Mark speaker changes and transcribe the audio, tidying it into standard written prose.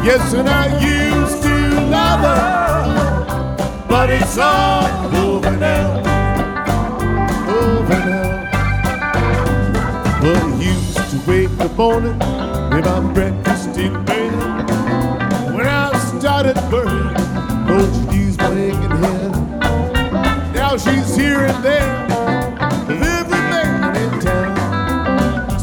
Speaker 1: Yes, and I used to love her, but it's all over now, over now. Well, I used to wake in the morning with my breakfast in bed. When I started burning, don't you use my aching head. Now she's here and there,